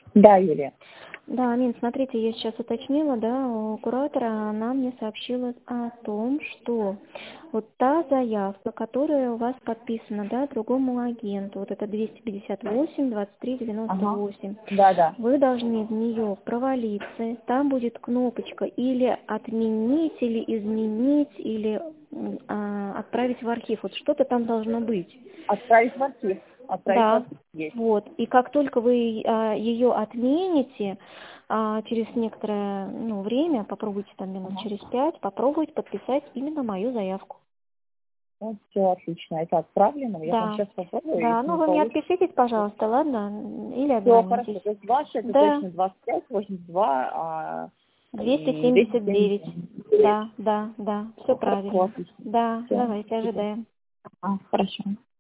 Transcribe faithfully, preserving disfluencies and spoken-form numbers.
Да, Юлия. Да, Мин, смотрите, я сейчас уточнила, да, у куратора она мне сообщила о том, что вот та заявка, которая у вас подписана, да, другому агенту, вот это двести пятьдесят восемь двадцать три девяносто Ага. восемь, Да, да. вы должны в нее провалиться, там будет кнопочка или отменить, или изменить, или м, а, отправить в архив, вот что-то там должно быть. Отправить в архив. Отправить в Да, архив есть. вот. И как только вы а, ее отмените, а, через некоторое ну, время, попробуйте там минут Ага. через пять, попробуйте подписать именно мою заявку. Вот, все отлично. Это отправлено. Я там Да, сейчас попробую, да, если ну не вы мне получится. отпишитесь, пожалуйста, ладно, или Все хорошо. отзвонитесь. То есть ваши это Да, точно двадцать пять восемьдесят два а, двести и двести семьдесят девять. семьдесят девять. Да, да, да, все Все хорошо, правильно. отлично. Да, Все. давайте ожидаем. А, хорошо.